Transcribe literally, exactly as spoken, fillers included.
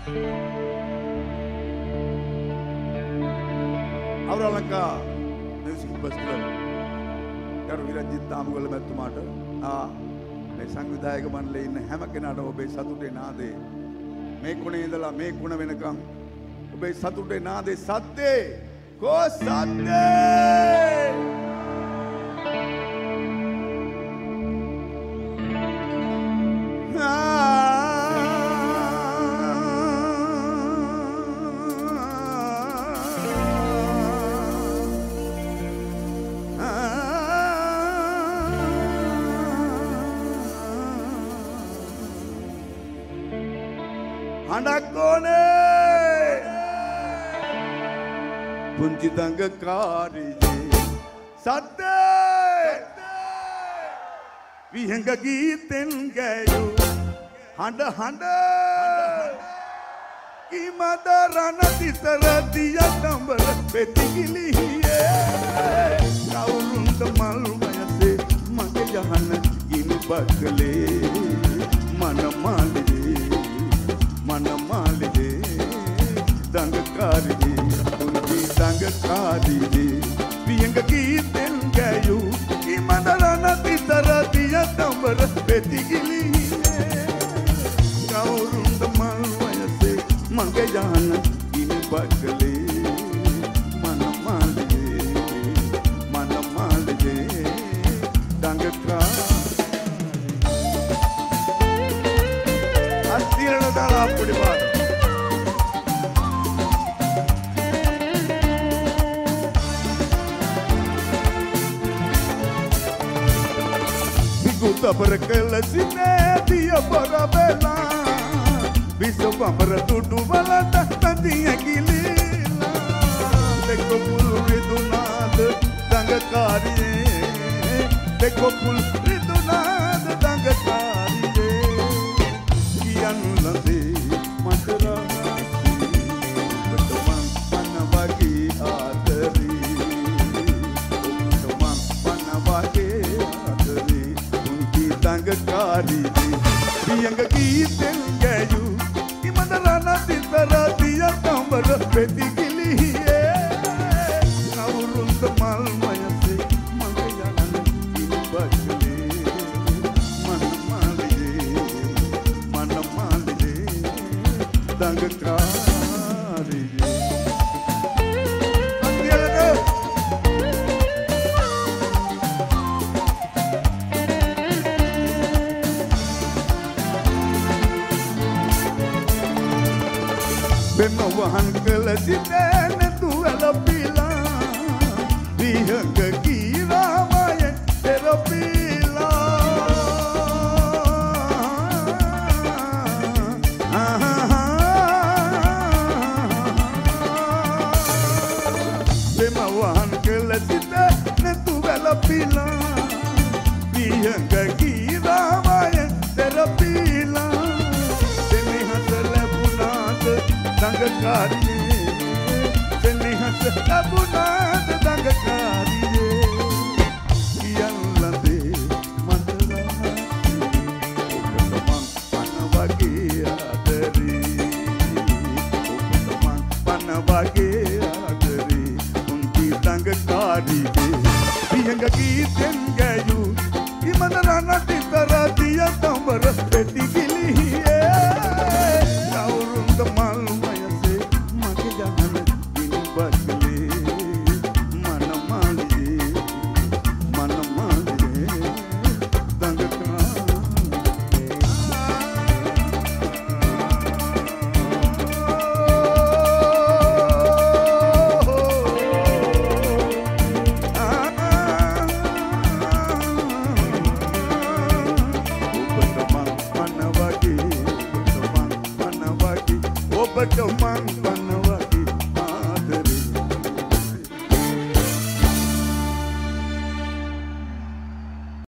අවරලංකා music festival කරු විරජිත් තාමුගල මැතිතුමාට ආ මේ සංවිධායක මණ්ඩලයේ ඉන්න හැම කෙනාටම ඔබේ සතුටේ නාදේ මේ කුණේ ඉඳලා මේ කුණ වෙනකම් ඔබේ සතුටේ නාදේ සද්දේ කෝ සද්දේ පුංචි දඟකාරියේ සද්දේ විහංග ගීතෙන් ගැයූ හඬ හඬ කිමද රණ තිසර දිය තඹර පෙතිකිලියේ කවුරුන්ද මල් වයසේ මගේ යහන ගිනි බගලේ මනමාලියේ මනමාලියේ දඟකාරියේ දඟකාරියේ වියංග ගීතෙන් ගැයූ ඉමදරණ තිතර දිය තඹර පෙතිකිලියේ කවුරුන්ද මල් වයසේ මගේ යහන ගිනි බගලේ මනමාලියේ මනමාලියේ දඟකාරියේ අස්තිරණ දාලා අපුඩි පාට තබර කළ සිනේ දිය බරබලා විස බඹර තුඩු වලට තදිය ගිලිලා දෙක පුල් රිදුනාද දඟකාරියේ දෙක පුල් රිදුනාද දඟකාරියේ කියන් ලදී මතරාසී ඔබතුමන් පන වගේ ආදරී ඔබතුමන් පන වගේ දඟකාරියේ වියංග ගීතෙන් ගැයූ ඉමදරණ තිසර දිය තඹර පෙතිකිලියේ කවුරුන්ද මල් වයසේ මගේ යහන ගිනි බගලේ මනමාලියේ මනමාලියේ දඟකාරියේ බෙම වහන් කළ සිතේ නැතුවල පිලා විහංග කීරාමයෙන් පෙරපිලා බෙම වහන් කළ සිතේ නැතුවල පිලා විහංග කීරාමයෙන් පෙරපිලා දඟකාරියේ සෙනෙහස ලැබුණාද දඟකාරියේ කියන් ලදේ මතරාසී ඔබතුමන් පන වගේ ආදරේ ඔබතුමන් පන වගේ ආදරේ උන්ති දඟකාරියේ විහංග ගීතෙන් ගැයූ ඉමදරණ තිසර දිය තඹර පෙතිකිලියේ කවුරුන්ද මල් වයසේ මගේ යහන ගිනි බගලේ මනමාලියේ මනමාලියේ ඔබතුමන් පන